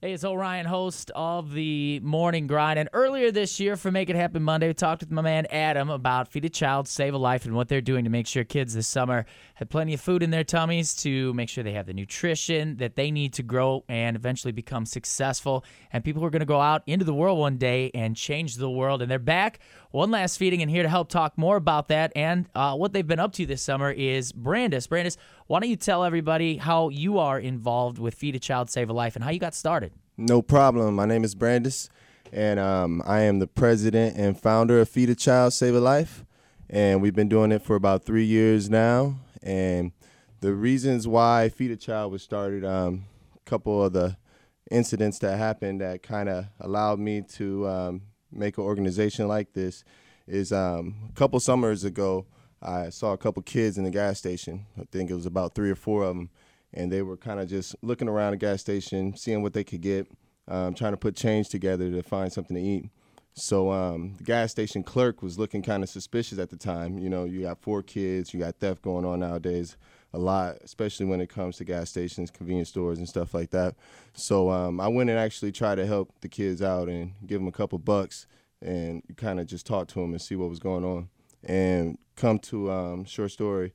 Hey, it's Orion, host of the Morning Grind. And earlier this year for Make It Happen Monday, we talked with my man Adam about Feed a Child, Save a Life, and what they're doing to make sure kids this summer have plenty of food in their tummies to make sure they have the nutrition that they need to grow and eventually become successful. And people who are going to go out into the world one day and change the world. And they're back, one last feeding, and here to help talk more about that and what they've been up to this summer is Brandis. Brandis, why don't you tell everybody how you are involved with Feed a Child, Save a Life, and how you got started? No problem. My name is Brandis, and I am the president and founder of Feed a Child, Save a Life, and we've been doing it for about 3 years now. And the reasons why Feed a Child was started, a couple of the incidents that happened that kind of allowed me to make an organization like this is a couple summers ago, I saw a couple kids in the gas station. I think it was about 3 or 4 of them. And they were kind of just looking around the gas station, seeing what they could get, trying to put change together to find something to eat. So the gas station clerk was looking kind of suspicious at the time. You know, you got 4 kids, you got theft going on nowadays a lot, especially when it comes to gas stations, convenience stores, and stuff like that. So I went and actually tried to help the kids out and give them a couple bucks and kind of just talk to them and see what was going on. And come to short story,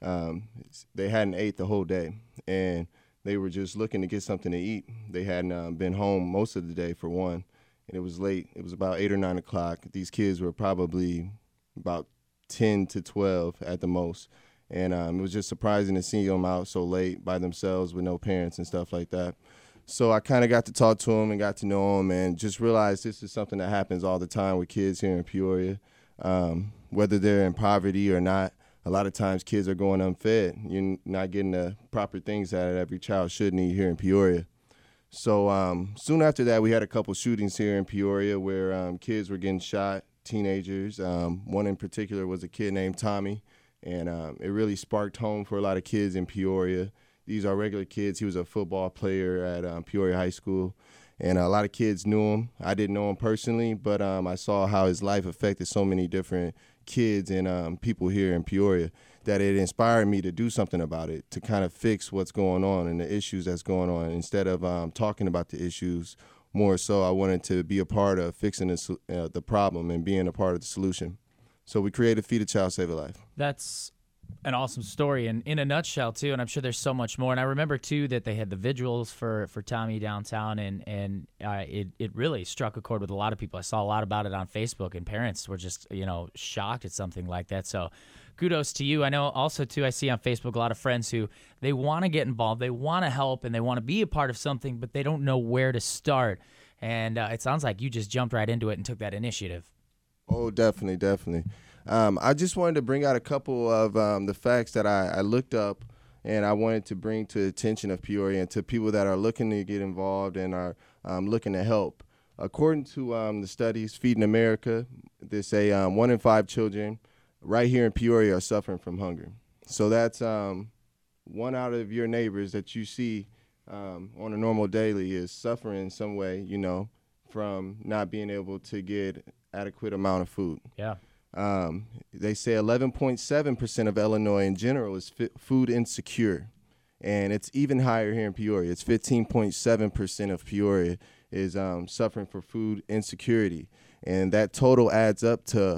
they hadn't ate the whole day, and they were just looking to get something to eat. They hadn't been home most of the day, for one, and it was late. It was about 8 or 9 o'clock. These kids were probably about 10 to 12 at the most, and it was just surprising to see them out so late by themselves with no parents and stuff like that. So I kind of got to talk to them and got to know them and just realized this is something that happens all the time with kids here in Peoria, whether they're in poverty or not. A lot of times kids are going unfed. You're not getting the proper things that every child should need here in Peoria. So soon after that, we had a couple shootings here in Peoria where kids were getting shot, teenagers. One in particular was a kid named Tommy, and it really sparked home for a lot of kids in Peoria. These are regular kids. He was a football player at Peoria High School, and a lot of kids knew him. I didn't know him personally, but I saw how his life affected so many different kids and people here in Peoria that it inspired me to do something about it, to kind of fix what's going on and the issues that's going on. Instead of talking about the issues, more so I wanted to be a part of fixing the problem and being a part of the solution. So we created Feed a Child, Save a Life. That's an awesome story, and in a nutshell too, and I'm sure there's so much more. And I remember too that they had the vigils for Tommy downtown, and it really struck a chord with a lot of people. I saw a lot about it on Facebook, and parents were just shocked at something like that. So kudos to you. I know also too, I see on Facebook a lot of friends who they want to get involved, they want to help, and they want to be a part of something, but they don't know where to start. And it sounds like you just jumped right into it and took that initiative. Oh, definitely. I just wanted to bring out a couple of the facts that I looked up, and I wanted to bring to the attention of Peoria and to people that are looking to get involved and are looking to help. According to the studies, Feeding America, they say 1 in 5 children right here in Peoria are suffering from hunger. So that's 1 out of your neighbors that you see on a normal daily is suffering in some way, from not being able to get adequate amount of food. Yeah. They say 11.7% of Illinois in general is food insecure, and it's even higher here in Peoria. It's 15.7% of Peoria is suffering from food insecurity, and that total adds up to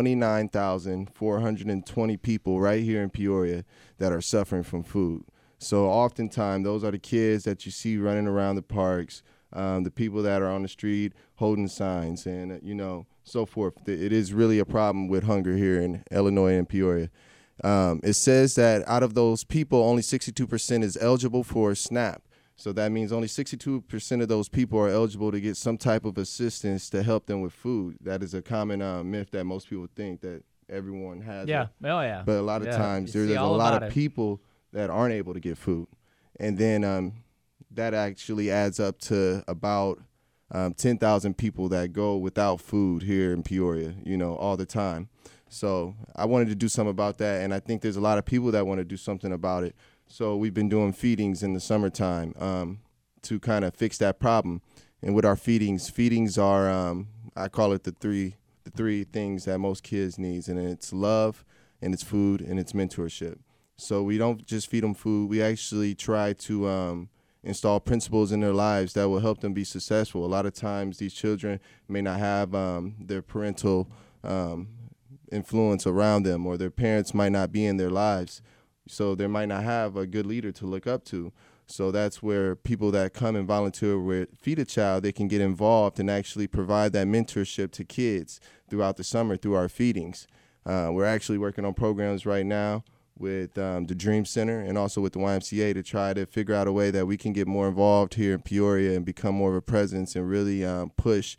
29,420 people right here in Peoria that are suffering from food. So oftentimes those are the kids that you see running around the parks, the people that are on the street holding signs, and so forth. It is really a problem with hunger here in Illinois and Peoria. It says that out of those people, only 62% is eligible for a SNAP. So that means only 62% of those people are eligible to get some type of assistance to help them with food. That is a common myth that most people think that everyone has. Yeah. Oh, yeah. But a lot of times there's a lot of people that aren't able to get food. And then that actually adds up to about 10,000 people that go without food here in Peoria, all the time. So I wanted to do something about that, and I think there's a lot of people that want to do something about it. So we've been doing feedings in the summertime to kind of fix that problem. And with our feedings are, I call it the three things that most kids need, and it's love, and it's food, and it's mentorship. So we don't just feed them food. We actually try to install principles in their lives that will help them be successful. A lot of times these children may not have their parental influence around them, or their parents might not be in their lives, so they might not have a good leader to look up to. So that's where people that come and volunteer with Feed a Child, they can get involved and actually provide that mentorship to kids throughout the summer through our feedings. We're actually working on programs right now with the Dream Center and also with the YMCA to try to figure out a way that we can get more involved here in Peoria and become more of a presence and really push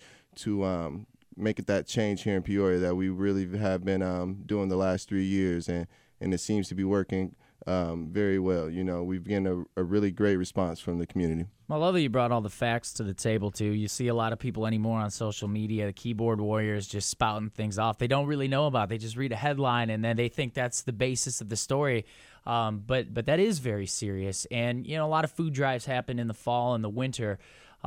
to make it that change here in Peoria that we really have been doing the last 3 years, and it seems to be working very well. You know, we've gotten a really great response from the community. I love that you brought all the facts to the table, too. You see a lot of people anymore on social media, the keyboard warriors, just spouting things off they don't really know about. They just read a headline, and then they think that's the basis of the story. But that is very serious. And, you know, a lot of food drives happen in the fall and the winter,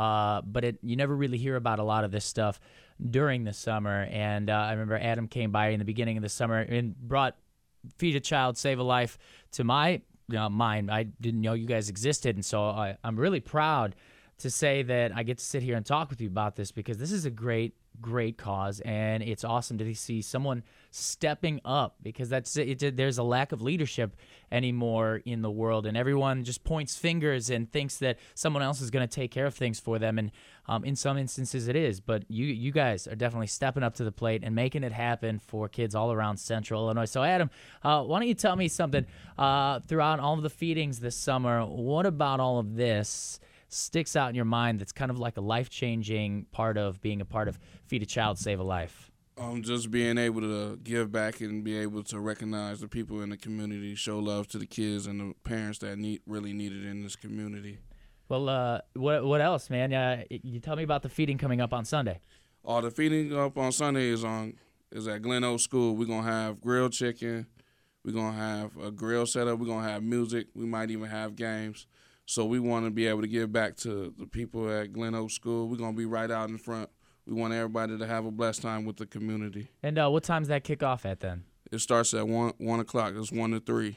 but you never really hear about a lot of this stuff during the summer. And I remember Adam came by in the beginning of the summer and brought Feed a Child, Save a Life to my mind. I didn't know you guys existed, and so I'm really proud to say that I get to sit here and talk with you about this, because this is a great cause, and it's awesome to see someone stepping up, because that's it. There's a lack of leadership anymore in the world, and everyone just points fingers and thinks that someone else is going to take care of things for them, and in some instances it is, but you guys are definitely stepping up to the plate and making it happen for kids all around Central Illinois. So Adam, why don't you tell me something, throughout all of the feedings this summer, what about all of this sticks out in your mind that's kind of like a life-changing part of being a part of Feed a Child, Save a Life? Just being able to give back and be able to recognize the people in the community, show love to the kids and the parents that really need it in this community. Well, what else, man? You tell me about the feeding coming up on Sunday. The feeding up on Sunday is at Glen Oak School. We're going to have grilled chicken. We're going to have a grill setup. We're going to have music. We might even have games. So we want to be able to give back to the people at Glen Oak School. We're going to be right out in front. We want everybody to have a blessed time with the community. And what time's that kick off at then? It starts at 1 o'clock. It's 1 to 3.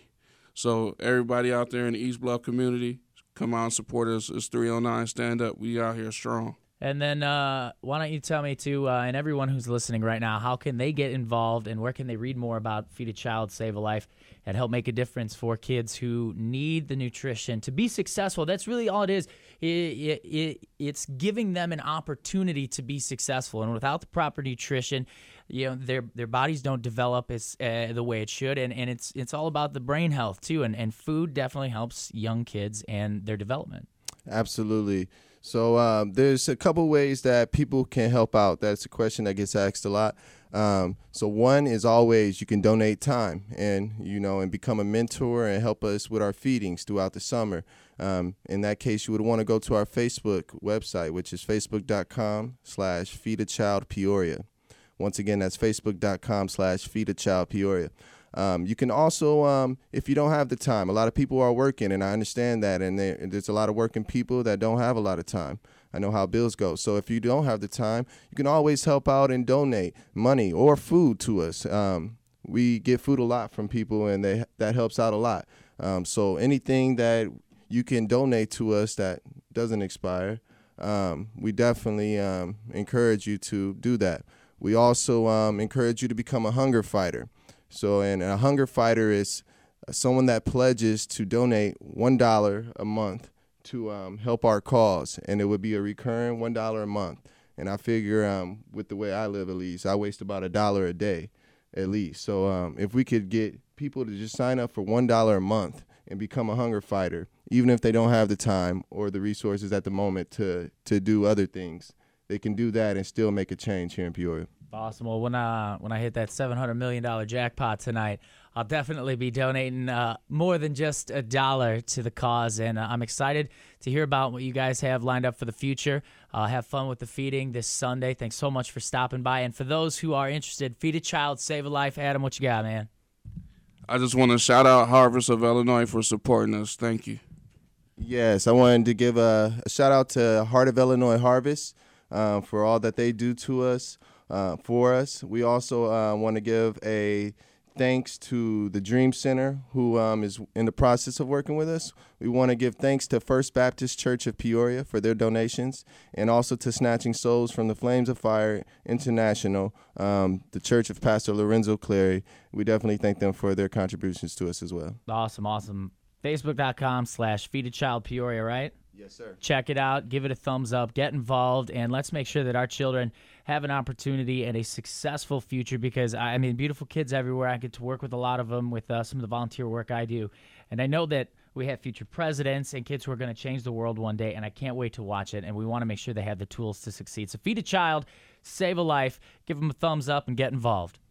So everybody out there in the East Bluff community, come out and support us. It's 309 Stand Up. We out here strong. And then why don't you tell me, too, and everyone who's listening right now, how can they get involved and where can they read more about Feed a Child, Save a Life, and help make a difference for kids who need the nutrition to be successful? That's really all it is. It's giving them an opportunity to be successful. And without the proper nutrition, you know, their bodies don't develop the way it should. And it's all about the brain health, too. And food definitely helps young kids and their development. Absolutely. So there's a couple ways that people can help out. That's a question that gets asked a lot. So one is always you can donate time and become a mentor and help us with our feedings throughout the summer. In that case, you would want to go to our Facebook website, which is facebook.com/feedachildpeoria. Once again, that's facebook.com/feedachildpeoria. You can also, if you don't have the time, a lot of people are working, and I understand that, and there's a lot of working people that don't have a lot of time. I know how bills go. So if you don't have the time, you can always help out and donate money or food to us. We get food a lot from people, and that helps out a lot. So anything that you can donate to us that doesn't expire, we definitely encourage you to do that. We also encourage you to become a hunger fighter. So, and a hunger fighter is someone that pledges to donate $1 a month to help our cause, and it would be a recurring $1 a month. And I figure with the way I live, at least, I waste about $1 a day, at least. So if we could get people to just sign up for $1 a month and become a hunger fighter, even if they don't have the time or the resources at the moment to do other things, they can do that and still make a change here in Peoria. Awesome. Well, when I hit that $700 million jackpot tonight, I'll definitely be donating more than just $1 to the cause, and I'm excited to hear about what you guys have lined up for the future. Have fun with the feeding this Sunday. Thanks so much for stopping by. And for those who are interested, Feed a Child, Save a Life. Adam, what you got, man? I just want to shout out Harvest of Illinois for supporting us. Thank you. Yes, I wanted to give a shout out to Heart of Illinois Harvest for all that they do to us. For us. We also want to give a thanks to the Dream Center, who is in the process of working with us. We want to give thanks to First Baptist Church of Peoria for their donations, and also to Snatching Souls from the Flames of Fire International, the Church of Pastor Lorenzo Clary. We definitely thank them for their contributions to us as well. Awesome. Facebook.com/FeedAChildPeoria, right? Yes, sir. Check it out. Give it a thumbs up. Get involved. And let's make sure that our children have an opportunity and a successful future because, I mean, beautiful kids everywhere. I get to work with a lot of them with some of the volunteer work I do. And I know that we have future presidents and kids who are going to change the world one day, and I can't wait to watch it. And we want to make sure they have the tools to succeed. So feed a child, save a life, give them a thumbs up, and get involved.